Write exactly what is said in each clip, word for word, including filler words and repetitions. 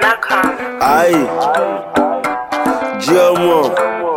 Aye, Giomo.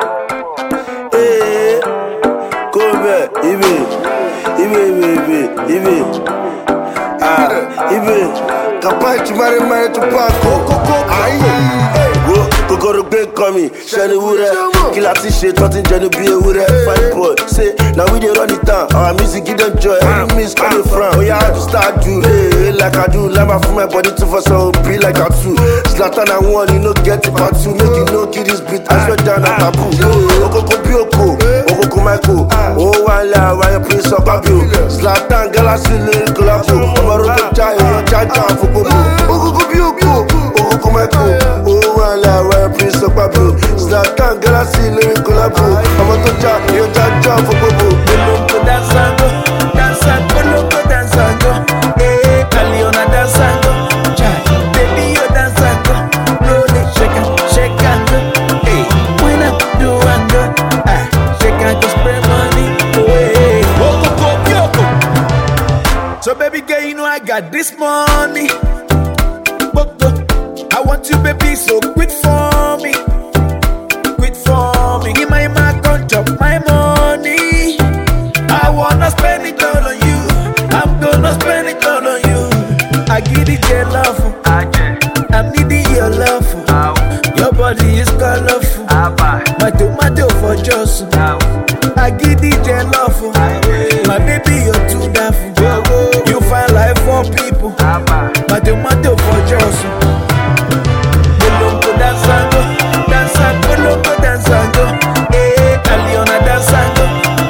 Hey, Kobe, Ibe, Ibe, Ibe, Ibe, Ah, Ibe. Capaz de mare mare tu paco. Aye. Kokoro gbé kan mi, ṣẹ́ni wúrẹ́. Kí la ti ṣe tán ti ń jẹnu bí ewúrẹ́. Fine boy, say, now we dey run it down. Our music give them joy, every miss come dey frown. Oya, how to start do? Hey, like I do. Lama for my body to for some be like I too. Zlatan and one, you no get it part two. Make you no kill this beat, I swear down at taboo. Okoko bí oko, Okoko Michael. Oh, why la, why you play so babio? Zlatan, Galaxy, Lyric Collabo. Ọmọ rodo jai, èèyàn jaja fún gbogbo. Okoko bí oko, Okoko Michael. Oh, why la, why you play so babio? Zlatan, Galaxy, Lyric Collabo. Ọmọ tó jà, èèyàn jaja fún gbogbo. Kolongo dansango, dansango, kolongo dansango. Eh, Aliona dansango, chai, baby you dansango. Roll it, shake it, shake and go. Eh, when I do and go, ah, shake and go spray money away. Oko ko bioko. So baby girl, you know I got this money. Boko, I want you, baby, so quit for me, quit for me. Give my man, come chop my money. I wanna spend it all on you. I'm gonna spend it all on you. I give it your love. I'm needing your love. Your body is colorful. My tomato for just. I give it your love. My baby, you're too daft. You find life for people. My tomato for just. Kolongo dansango, dansango, kolongo dansango. Eh, Aliona dansango.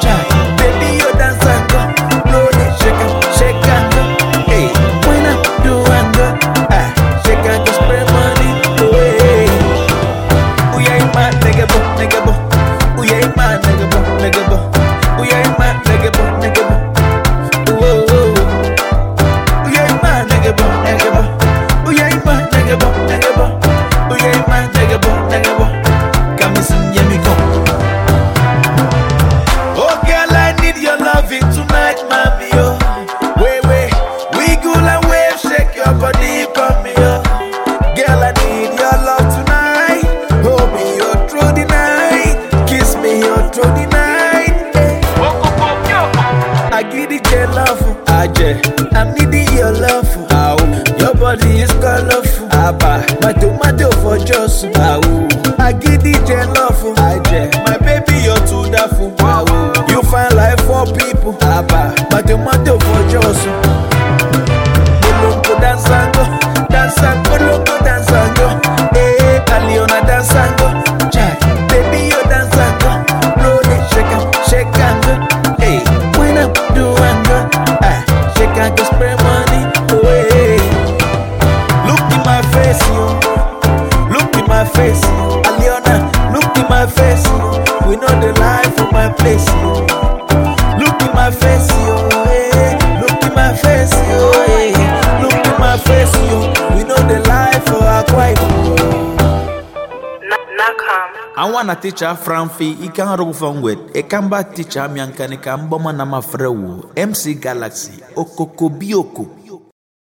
I'm needing your love. Ow. Your body is colorful. Abba. My tomato for just. Ow. I give it your love. My baby, you're too daffy. You find life for people. Abba. My tomato for just. Kolongo dansango, dansango, kolongo dansango. Eh, Aliona dansango. Chai, baby, you're dansango. Roll it, shake it, shake and go. Hey, when I do and go. I can spray money away. Look in my face, you. Look in my face, you. Aliona, look in my face, you. We know the life of my place, you. Look in my face, you. Hey. Look in my face, you. Hey. Look in my face, you. We know the life of our quiet. I wanna teach her from fee, I can't roll from with. A combat teacher, Miankanika, Boma Nama Frewo, M C Galaxy, Okoko Bioko.